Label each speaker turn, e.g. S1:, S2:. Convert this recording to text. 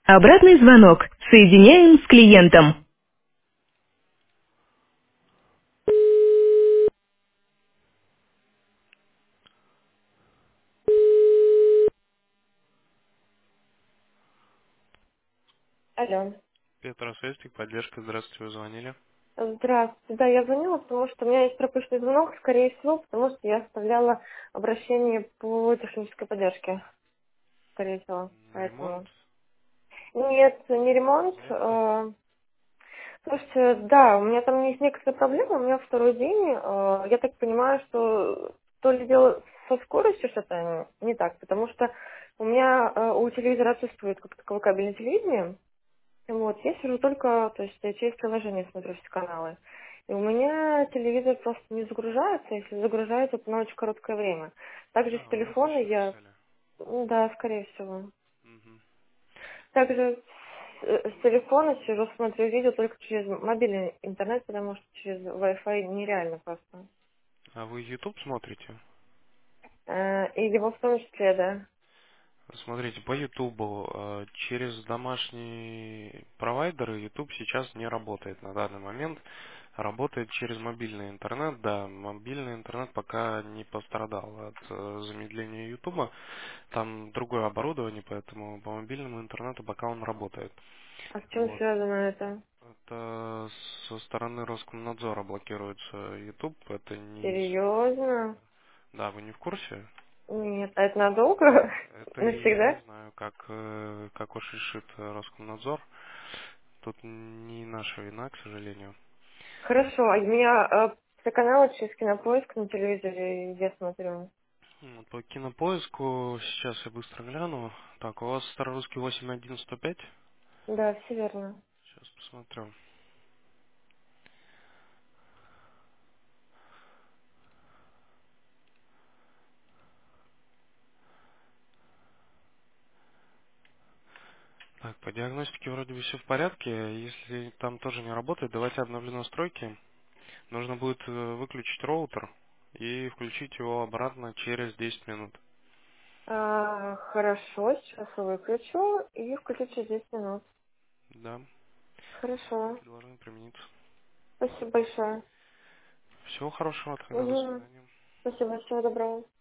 S1: Обратный звонок. Соединяем с клиентом. Алло.
S2: Петр Свестик, поддержка, здравствуйте, вы звонили.
S1: Здравствуйте. Да, я звонила, потому что у меня есть пропущенный звонок, скорее всего, потому что я оставляла обращение по технической поддержке, скорее всего.
S2: Ремонт?
S1: Поэтому. Нет, не ремонт.
S2: Нет?
S1: Слушайте, да, у меня там есть некоторые проблемы, у меня второй день. Я так понимаю, что то ли дело со скоростью что-то не так, потому что у меня у телевизора отсутствует как таковое кабельное телевидение. Вот, я сижу только, то есть я через приложение смотрю все каналы. И у меня телевизор просто не загружается, если загружается, то на очень короткое время. Также с
S2: А, вы
S1: телефона
S2: выключили
S1: я,
S2: взяли.
S1: да, скорее всего.
S2: Мгм.
S1: Также с телефона сижу, смотрю видео только через мобильный интернет, потому что через Wi-Fi нереально просто.
S2: А вы YouTube смотрите?
S1: И его в том числе, да.
S2: Смотрите, по YouTube через домашние провайдеры YouTube сейчас не работает на данный момент. Работает через мобильный интернет. Да, мобильный интернет пока не пострадал от замедления YouTube. Там другое оборудование, поэтому по мобильному интернету пока он работает.
S1: А с чем
S2: Вот.
S1: связано это?
S2: Это со стороны Роскомнадзора блокируется YouTube. Это не...
S1: Серьезно?
S2: Да, вы не в курсе?
S1: Нет. А это надолго?
S2: Это я не
S1: Навсегда?
S2: знаю, как уж решит Роскомнадзор. Тут не наша вина, к сожалению.
S1: Хорошо, а у меня все каналы через Кинопоиск на телевизоре я смотрю.
S2: Вот по кинопоиску сейчас я быстро гляну. Так, у вас Старорусский 81105?
S1: Да, все верно.
S2: Сейчас посмотрю. Так, по диагностике вроде бы все в порядке. Если там тоже не работает, давайте обновлю настройки. Нужно будет выключить роутер и включить его обратно через 10 минут.
S1: Хорошо, сейчас я выключу и включу через 10 минут.
S2: Да,
S1: Хорошо.
S2: предложение применить.
S1: Спасибо большое.
S2: Всего хорошего, тогда до
S1: Угу.
S2: свидания.
S1: Спасибо, всего доброго.